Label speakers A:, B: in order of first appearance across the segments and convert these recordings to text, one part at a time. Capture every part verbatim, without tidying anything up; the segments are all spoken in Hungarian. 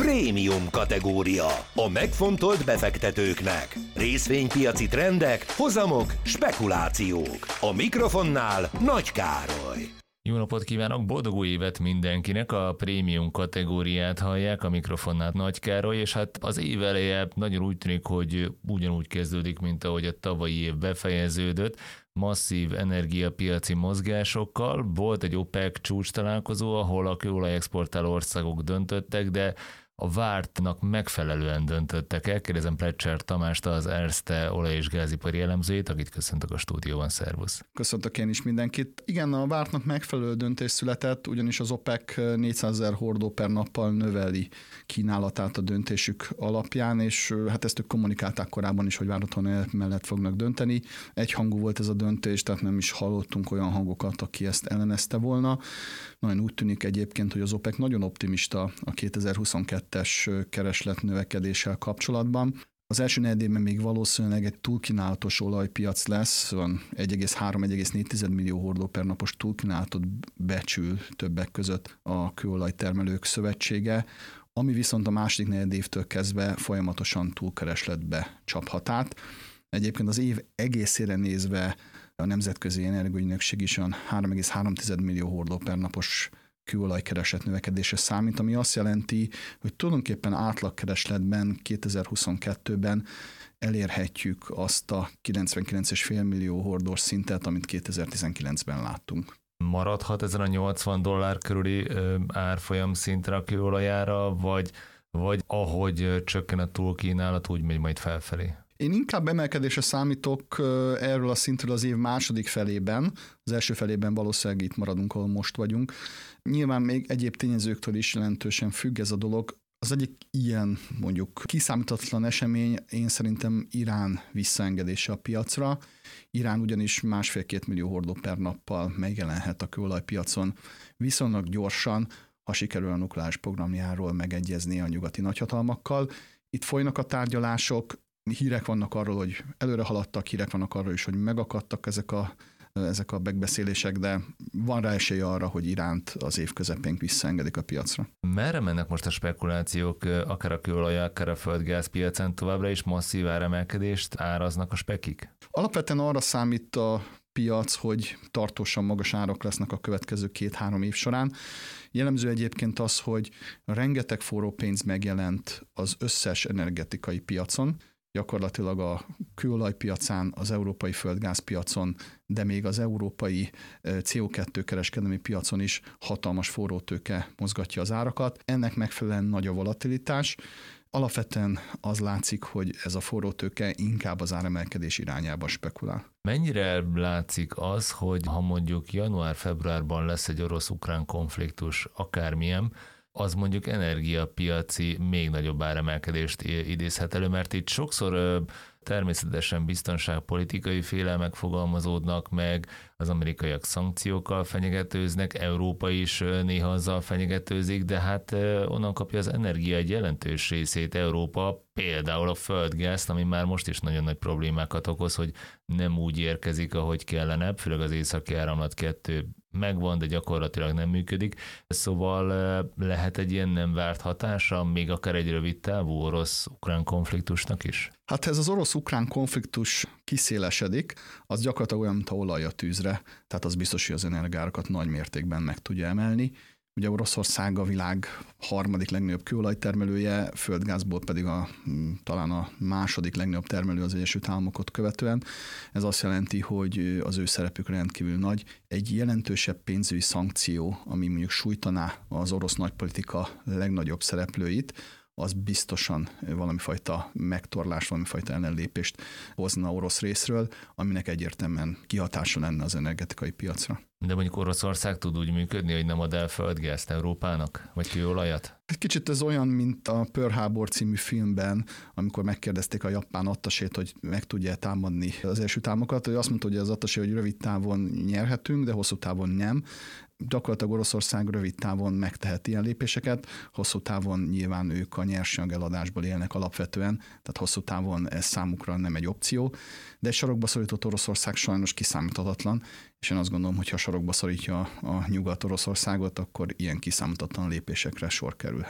A: Prémium kategória. A megfontolt befektetőknek. Részvénypiaci trendek, hozamok, spekulációk. A mikrofonnál Nagy Károly.
B: Jó napot kívánok, boldog új évet mindenkinek! A prémium kategóriát hallják, a mikrofonnál Nagy Károly, és hát az év eleje nagyon úgy tűnik, hogy ugyanúgy kezdődik, mint ahogy a tavalyi év befejeződött. Masszív energiapiaci mozgásokkal. Volt egy OPEC csúcs találkozó, ahol a kőolaj exportáló országok döntöttek, de a vártnak megfelelően döntöttek el. Kérdezem Plecser Tamást, az Erste olaj- és gázipari elemzőjét, akit köszöntök a stúdióban. Szervusz!
C: Köszöntök én is mindenkit. Igen, a vártnak megfelelő döntés született, ugyanis az OPEC négyszázezer hordó per nappal növeli kínálatát a döntésük alapján, és hát ezt ők kommunikálták korábban is, hogy várhatóan mellett fognak dönteni. Egyhangú volt ez a döntés, tehát nem is hallottunk olyan hangokat, aki ezt ellenezte volna. Nagyon úgy tűnik egyébként, hogy az OPEC nagyon optimista a kétezer-huszonkettes kereslet növekedéssel kapcsolatban. Az első negyedében még valószínűleg egy túlkínálatos olajpiac lesz, van egy egész három - egy egész négy millió hordó per napos túlkínálatot becsül többek között a Kőolajtermelők Szövetsége, ami viszont a második negyedévtől kezdve folyamatosan túlkeresletbe csaphat át. Egyébként az év egészére nézve a Nemzetközi Energiaügynökség is olyan három egész három millió hordó per napos kőolajkereslet növekedése számít, ami azt jelenti, hogy tulajdonképpen átlagkeresletben kétezer-huszonkettőben elérhetjük azt a kilencvenkilenc egész öt millió hordós szintet, amit kétezer-tizenkilencben láttunk.
B: Maradhat ezen a nyolcvan dollár körüli árfolyam szintre a kőolajára, vagy, vagy ahogy csökken a túlkínálat, úgy megy majd felfelé?
C: Én inkább emelkedésre számítok erről a szintről az év második felében. Az első felében valószínűleg itt maradunk, ahol most vagyunk. Nyilván még egyéb tényezőktől is jelentősen függ ez a dolog. Az egyik ilyen mondjuk kiszámíthatatlan esemény én szerintem Irán visszaengedése a piacra. Irán ugyanis másfél-két millió hordó per nappal megjelenhet a kőolajpiacon viszonylag gyorsan, ha sikerül a nukleáris programjáról megegyezni a nyugati nagyhatalmakkal. Itt folynak a tárgyalások, hírek vannak arról, hogy előre haladtak, hírek vannak arról is, hogy megakadtak ezek a, ezek a megbeszélések, de van rá esély arra, hogy Iránt az év közepén visszaengedik a piacra.
B: Merre mennek most a spekulációk, akár a kőolaj, akár a földgáz piacán, továbbra is masszív áremelkedést áraznak a spekik?
C: Alapvetően arra számít a piac, hogy tartósan magas árak lesznek a következő két-három év során. Jellemző egyébként az, hogy rengeteg forró pénz megjelent az összes energetikai piacon, gyakorlatilag a kőolajpiacán, az európai földgázpiacon, de még az európai cé o kettő kereskedelmi piacon is hatalmas forrótőke mozgatja az árakat. Ennek megfelelően nagy a volatilitás. Alapvetően az látszik, hogy ez a forrótőke inkább az áremelkedés irányába spekulál.
B: Mennyire látszik az, hogy ha mondjuk január-februárban lesz egy orosz-ukrán konfliktus, akármilyen, az mondjuk energiapiaci még nagyobb áremelkedést idézhet elő, mert itt sokszor természetesen biztonságpolitikai félelmek fogalmazódnak meg, az amerikaiak szankciókkal fenyegetőznek, Európa is néha azzal fenyegetőzik, de hát onnan kapja az energia egy jelentős részét Európa, például a földgázt, ami már most is nagyon nagy problémákat okoz, hogy nem úgy érkezik, ahogy kellene, főleg az északi áramlat kettő megvan, de gyakorlatilag nem működik. Szóval lehet egy ilyen nem várt hatása, még akár egy rövid távú orosz-ukrán konfliktusnak is?
C: Hát ez az orosz-ukrán konfliktus kiszélesedik, az gyakorlatilag olyan, mint a olaj a tűzre, tehát az biztos, hogy az energiárakat nagy mértékben meg tudja emelni. Ugye Oroszország a világ harmadik legnagyobb kőolajtermelője, földgázból pedig a, talán a második legnagyobb termelő az Egyesült Államokot követően. Ez azt jelenti, hogy az ő szerepük rendkívül nagy. Egy jelentősebb pénzügyi szankció, ami mondjuk sújtaná az orosz nagypolitika legnagyobb szereplőit, az biztosan valami fajta megtorlás, valami fajta ellenlépést hozna orosz részről, aminek egyértelműen kihatása lenne az energetikai piacra.
B: De mondjuk Oroszország tud úgy működni, hogy nem ad el földgázt Európának, vagy kőolajat?
C: Egy kicsit ez olyan, mint a Pearl Harbor című filmben, amikor megkérdezték a japán attasét, hogy meg tudja támadni az Egyesült Államokat, hogy azt mondta, hogy az attasé, hogy rövid távon nyerhetünk, de hosszú távon nem. Gyakorlatilag Oroszország rövid távon megtehet ilyen lépéseket, hosszú távon nyilván ők a nyersanyag eladásból élnek alapvetően, tehát hosszú távon ez számukra nem egy opció, de egy sarokba szorított Oroszország sajnos kiszámíthatatlan, és én azt gondolom, hogy ha sarokba szorítja a Nyugat-Oroszországot, akkor ilyen kiszámíthatatlan lépésekre sor kerülhet.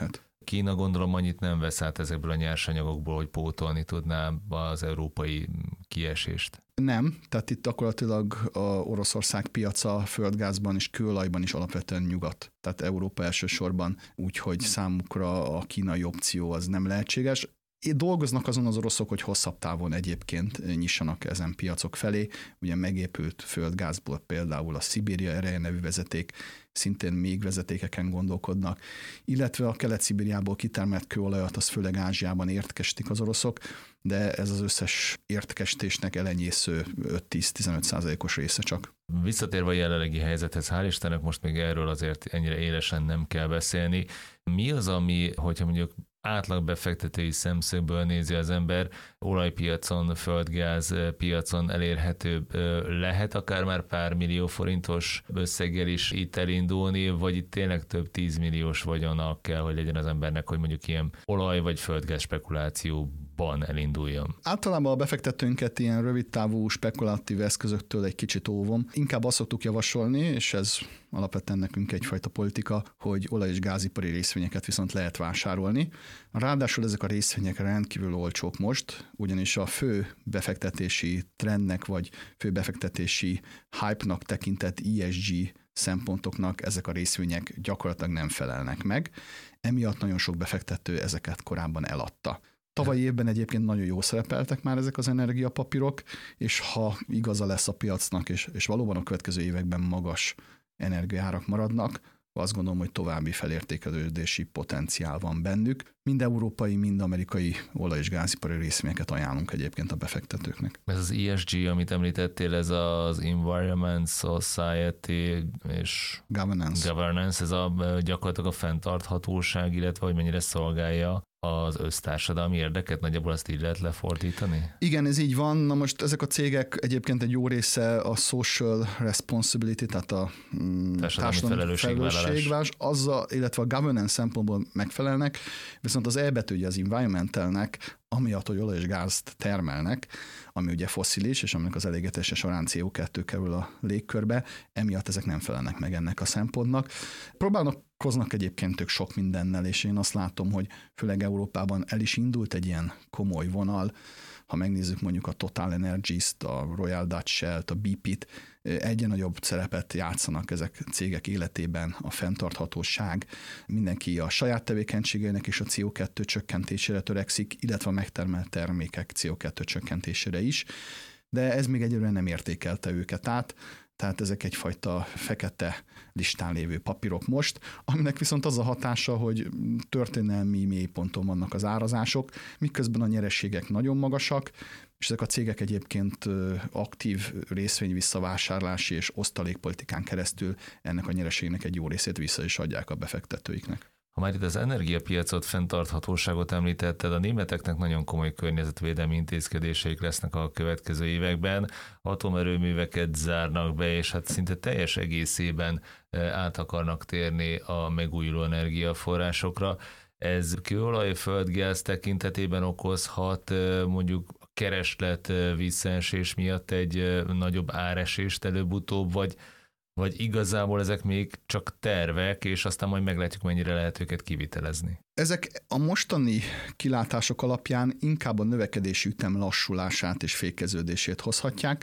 B: Kína gondolom annyit nem vesz át ezekből a nyersanyagokból, hogy pótolni tudná az európai kiesést.
C: Nem, tehát itt gyakorlatilag a Oroszország piaca földgázban és kőolajban is alapvetően nyugat. Tehát Európa elsősorban, úgyhogy számukra a kínai opció az nem lehetséges. Dolgoznak azon az oroszok, hogy hosszabb távon egyébként nyissanak ezen piacok felé. Ugye megépült földgázból például a Szibéria ereje nevű vezeték, szintén még vezetékeken gondolkodnak, illetve a Kelet-Szibériából kitermelt kőolajat, az főleg Ázsiában értkesítik az oroszok, de ez az összes értkesítésnek elenyésző öt-tíz-tizenöt százalékos része csak.
B: Visszatérve a jelenlegi helyzethez, hál' Istennek most még erről azért ennyire élesen nem kell beszélni. Mi az, ami, hogyha mondjuk átlag befektetői szemszögből nézi az ember, olajpiacon, földgáz piacon elérhető lehet akár már pár millió forintos összeggel is itt elindulni, vagy itt tényleg több tízmilliós vagyona kell, hogy legyen az embernek, hogy mondjuk ilyen olaj vagy földgáz spekulációban elinduljon?
C: Általában a befektetőnket ilyen rövidtávú spekulatív eszközöktől egy kicsit óvom. Inkább azt szoktuk javasolni, és ez alapvetően nekünk egyfajta politika, hogy olaj- és gázipari részvényeket viszont lehet vásárolni. Ráadásul ezek a részvények rendkívül olcsók most, ugyanis a fő befektetési trendnek, vagy fő befektetési hype-nak tekintett E S G szempontoknak ezek a részvények gyakorlatilag nem felelnek meg. Emiatt nagyon sok befektető ezeket korábban eladta. Tavalyi évben egyébként nagyon jól szerepeltek már ezek az energiapapírok, és ha igaza lesz a piacnak, és, és valóban a következő években magas energiaárak maradnak, azt gondolom, hogy további felértékelődési potenciál van bennük. Mind európai, mind amerikai olaj- és gázipari részvényeket ajánlunk egyébként a befektetőknek.
B: Ez az E S G, amit említettél, ez az Environment, Society és
C: Governance.
B: Governance, ez a, gyakorlatilag a fenntarthatóság, illetve hogy mennyire szolgálja az össztársadalmi érdeket, nagyjából azt így lehet lefordítani?
C: Igen, ez így van. Na most ezek a cégek egyébként egy jó része a social responsibility, tehát a mm,
B: társadalmi felelősségvállalás,
C: azzal, illetve a governance szempontból megfelelnek, viszont az E betű ugye az environmentalnek, amiatt, hogy olaj és gázt termelnek, ami ugye fosszilis, és aminek az elégetése során C O kettő kerül a légkörbe, emiatt ezek nem felelnek meg ennek a szempontnak. Próbálnak koznak egyébként ők sok mindennel, és én azt látom, hogy főleg Európában el is indult egy ilyen komoly vonal. Ha megnézzük mondjuk a Total Energies-t, a Royal Dutch Shell-t, a bé pé-t, egyre nagyobb szerepet játszanak ezek cégek életében, a fenntarthatóság, mindenki a saját tevékenységeinek és a C O kettő csökkentésére törekszik, illetve a megtermelt termékek C O kettő csökkentésére is, de ez még egyelőre nem értékelte őket át, tehát ezek egyfajta fekete listán lévő papírok most, aminek viszont az a hatása, hogy történelmi mélyponton vannak az árazások, miközben a nyereségek nagyon magasak, és ezek a cégek egyébként aktív részvény visszavásárlási és osztalékpolitikán keresztül ennek a nyereségnek egy jó részét vissza is adják a befektetőiknek.
B: Ha már itt az energiapiacot, fenntarthatóságot említetted, a németeknek nagyon komoly környezetvédelmi intézkedéseik lesznek a következő években. Atomerőműveket zárnak be, és hát szinte teljes egészében át akarnak térni a megújuló energiaforrásokra. Ez kőolaj, földgáz tekintetében okozhat mondjuk a kereslet visszaesés miatt egy nagyobb áresést előbb-utóbb, vagy Vagy igazából ezek még csak tervek, és aztán majd meglátjuk, mennyire lehet őket kivitelezni?
C: Ezek a mostani kilátások alapján inkább a növekedési ütem lassulását és fékeződését hozhatják.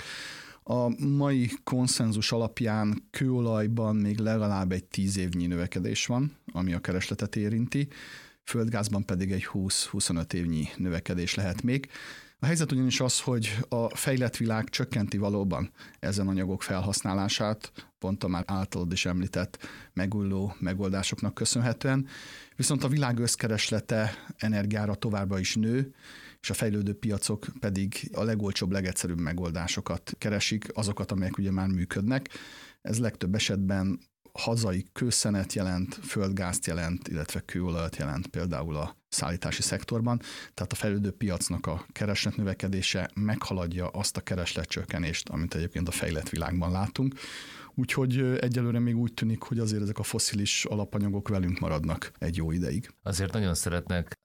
C: A mai konszenzus alapján kőolajban még legalább egy tíz évnyi növekedés van, ami a keresletet érinti, földgázban pedig egy húsz-huszonöt évnyi növekedés lehet még. A helyzet ugyanis az, hogy a fejlett világ csökkenti valóban ezen anyagok felhasználását, pont a már általad is említett megújuló megoldásoknak köszönhetően, viszont a világ összkereslete energiára továbbra is nő, és a fejlődő piacok pedig a legolcsóbb, legegyszerűbb megoldásokat keresik, azokat, amelyek ugye már működnek. Ez legtöbb esetben hazai kőszenet jelent, földgázt jelent, illetve kőolajat jelent például a szállítási szektorban, tehát a fejlődő piacnak a kereslet növekedése meghaladja azt a keresletcsökkenést, amit egyébként a fejlett világban látunk. Úgyhogy egyelőre még úgy tűnik, hogy azért ezek a fosszilis alapanyagok velünk maradnak egy jó ideig.
B: Azért nagyon szeretnek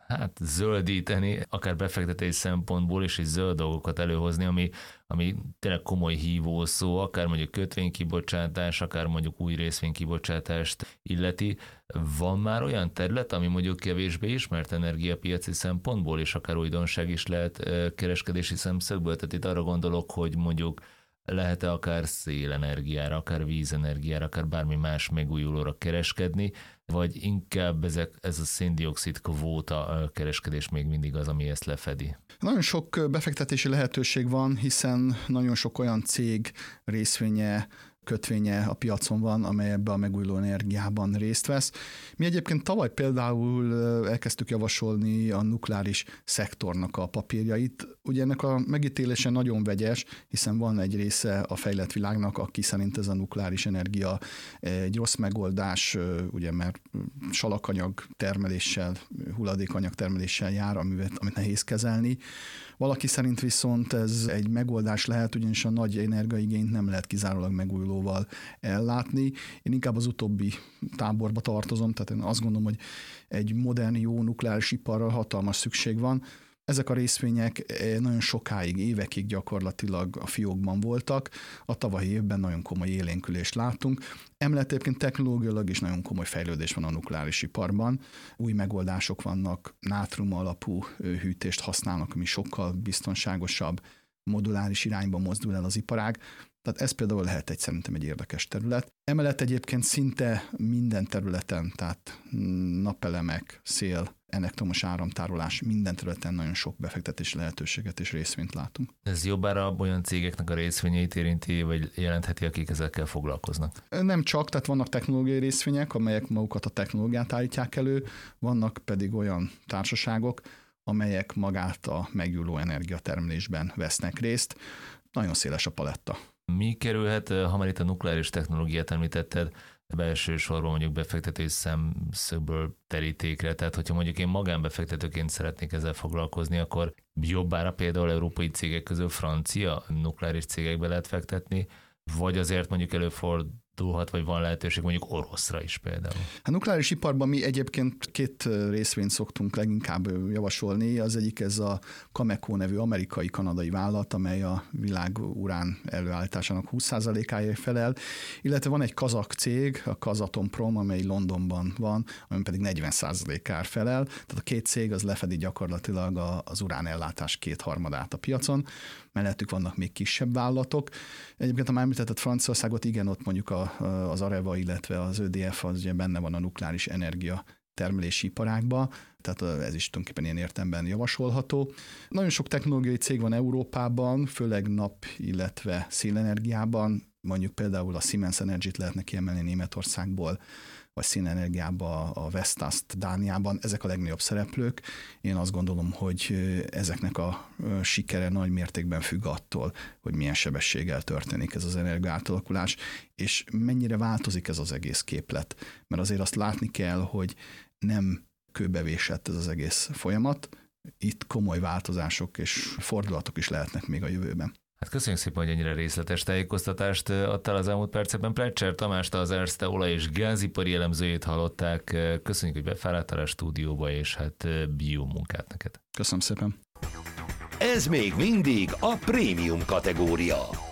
B: hát zöldíteni, akár befektetés szempontból is, és zöld dolgokat előhozni, ami, ami tényleg komoly hívószó, akár mondjuk kötvénykibocsátás, akár mondjuk új részvénykibocsátást illeti. Van már olyan terület, ami mondjuk kevésbé ismert energiapiaci szempontból, és akár újdonság is lehet kereskedési szemszögből? Tehát itt arra gondolok, hogy mondjuk lehet-e akár szélenergiára, akár vízenergiára, akár bármi más megújulóra kereskedni, vagy inkább ezek, ez a széndioxid kvóta kereskedés még mindig az, ami ezt lefedi?
C: Nagyon sok befektetési lehetőség van, hiszen nagyon sok olyan cég részvénye, kötvénye a piacon van, amely ebbe a megújuló energiában részt vesz. Mi egyébként tavaly például elkezdtük javasolni a nukleáris szektornak a papírjait. Ugye ennek a megítélése nagyon vegyes, hiszen van egy része a fejlett világnak, aki szerint ez a nukleáris energia egy rossz megoldás, ugye mert salakanyag termeléssel, hulladékanyag termeléssel jár, amit, amit nehéz kezelni. Valaki szerint viszont ez egy megoldás lehet, ugyanis a nagy energiaigényt nem lehet kizárólag megújulóval ellátni. Én inkább az utóbbi táborba tartozom, tehát én azt gondolom, hogy egy modern, jó nukleáris iparra hatalmas szükség van. Ezek a részvények nagyon sokáig, évekig gyakorlatilag a fiókban voltak. A tavalyi évben nagyon komoly élénkülést láttunk. Emellett egyébként technológiailag is nagyon komoly fejlődés van a nukleáris iparban. Új megoldások vannak, nátrium alapú hűtést használnak, ami sokkal biztonságosabb, moduláris irányba mozdul el az iparág. Tehát ez például lehet egy szerintem egy érdekes terület. Emellett egyébként szinte minden területen, tehát napelemek, szél, elektromos áramtárolás, minden területen nagyon sok befektetési lehetőséget és részvényt látunk.
B: Ez jobbára olyan cégeknek a részvényeit érinti, vagy jelentheti, akik ezekkel foglalkoznak?
C: Nem csak, tehát vannak technológiai részvények, amelyek magukat a technológiát állítják elő, vannak pedig olyan társaságok, amelyek magát a megújuló energiatermelésben vesznek részt. Nagyon széles a paletta.
B: Mi kerülhet, ha már itt a nukleáris technológiát említetted, belső sorban mondjuk befektető szemszögből terítékre, tehát hogyha mondjuk én magánbefektetőként szeretnék ezzel foglalkozni, akkor jobbára például európai cégek közül francia nukleáris cégekbe lehet fektetni, vagy azért mondjuk előfordulhat, vagy van lehetőség mondjuk oroszra is például?
C: A nukleáris iparban mi egyébként két részvényt szoktunk leginkább javasolni. Az egyik ez a Cameco nevű amerikai-kanadai vállalat, amely a világ urán előállításának húsz százalékáért felel, illetve van egy kazak cég, a Kazatomprom, amely Londonban van, ami pedig negyven százalékáért felel. Tehát a két cég az lefedi gyakorlatilag az uránellátás kétharmadát a piacon. Mellettük vannak még kisebb vállalatok. Egyébként, ha már említetted Franciaországot, igen, ott mondjuk a, az Areva, illetve az ö dé ef az ugye benne van a nukleáris energia termelési iparágban, tehát ez is tulajdonképpen ilyen értelemben javasolható. Nagyon sok technológiai cég van Európában, főleg nap, illetve szélenergiában, mondjuk például a Siemens Energy-t lehetne kiemelni Németországból, vagy szénenergiában a Vestas-t Dániában, ezek a legnagyobb szereplők. Én azt gondolom, hogy ezeknek a sikere nagy mértékben függ attól, hogy milyen sebességgel történik ez az energia átalakulás, és mennyire változik ez az egész képlet. Mert azért azt látni kell, hogy nem kőbevésett ez az egész folyamat, itt komoly változások és fordulatok is lehetnek még a jövőben.
B: Hát köszönjük szépen, hogy ennyire részletes tájékoztatást adtál az elmúlt percekben. Pletcher Tamást, az Erste olaj- és gázipari elemzőjét hallották. Köszönjük, hogy befáradtál a stúdióba, és hát jó munkát neked.
C: Köszönöm szépen.
A: Ez még mindig a prémium kategória.